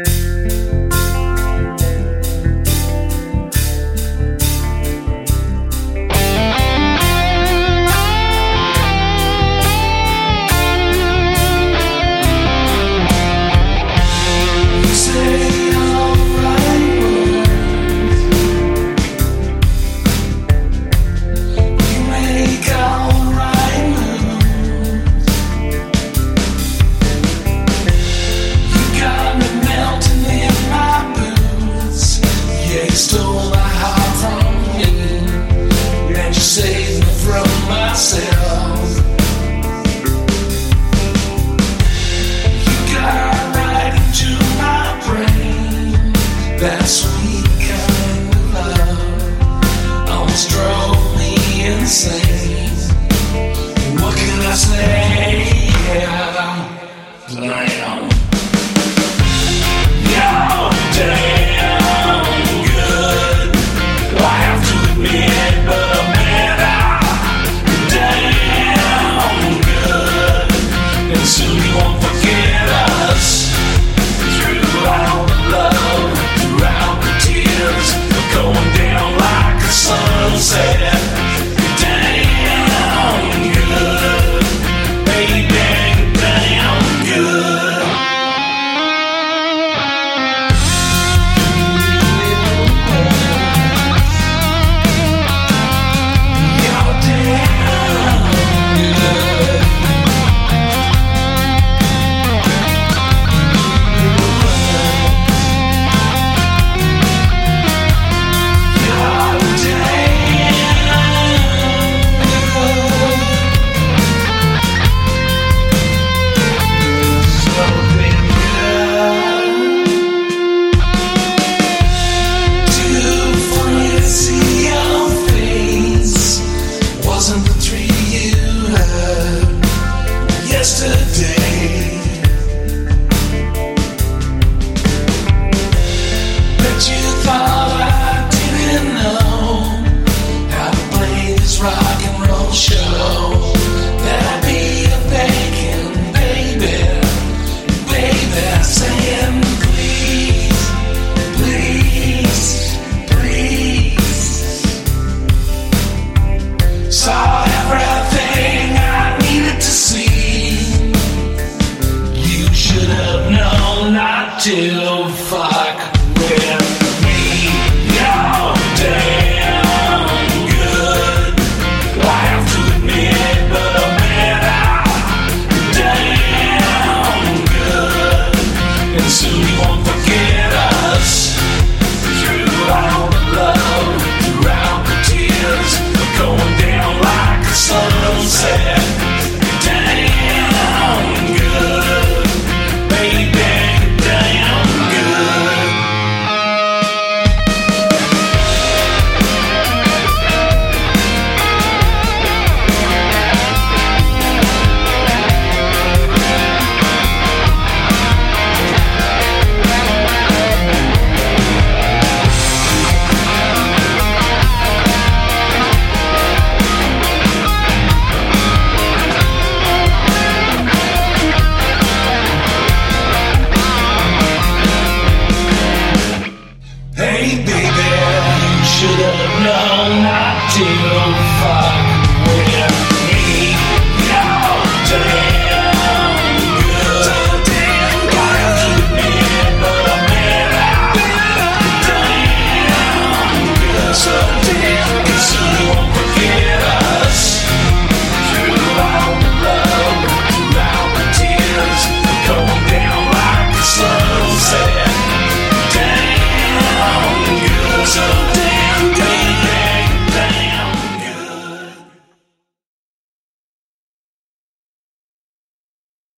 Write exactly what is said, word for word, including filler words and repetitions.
That sweet kind of love almost drove me insane. What can I say? Damn, you're damn good. I have to admit, but I'm better. Damn good, and soon you won't forget us. Throughout the love, throughout the tears, going down like a sunset. Damn good, baby, damn good. You're damn good. Yesterday, bet you thought I didn't know how to play this rock and roll show. That I'd be a begging baby, baby, saying please, please, please. Saw everything I needed to see. Should have known not to.